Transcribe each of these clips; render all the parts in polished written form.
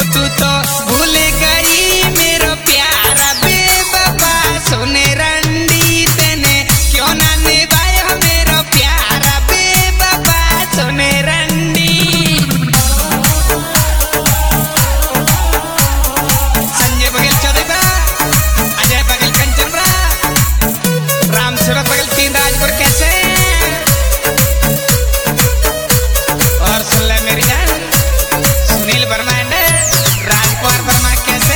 तू तो भूल गई मेरा प्यारा बेवफा सोने रंडी तेने क्यों ना निभाया मेरा प्यारा बेवफा सोने रंडी। संजय बघेल चौधरी अजय बघेल कंचनपुरा राम सूरत बघेल तीन राजपुर कैसे और सुन ले मेरी जान सुनील वर्मा राजकुमार वर्मा कैसे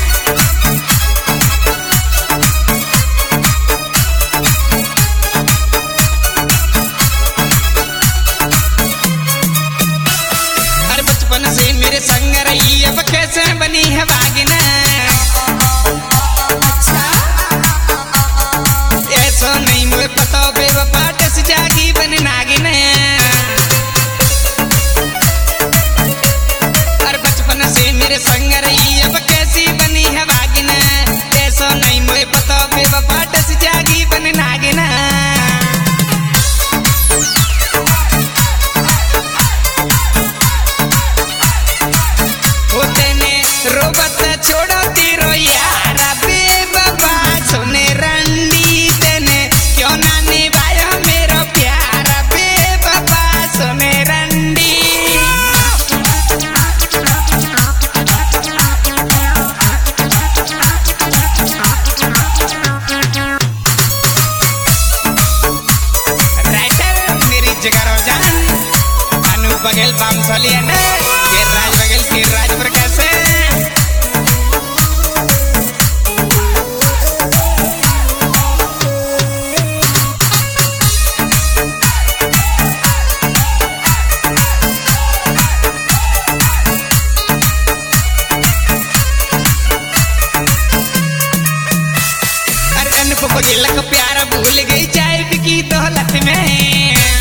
अरे बचपन से मेरे संग रही अब कैसे बनी है भागिना। ऐसा नहीं मुझे पता बेवफा टस जागी बन नागिन। अरे बचपन से मेरे संग रही अब कैसी बनी है भागिन। ऐसा नहीं मुझे पता बेवफा टस जागी बन नागिन। होते ने रोबत छोड़ो तीरो यारा बेवफा सोने रंडी तेने क्यों ना निभाया मेरा प्यारा बेवफा सोने रंडी। राइटर मेरी जगह जान अनूप बघेल बामसाली राज बघेल के राजपुर कैसे को दिल का प्यार भूल गई चाय की दौलत में।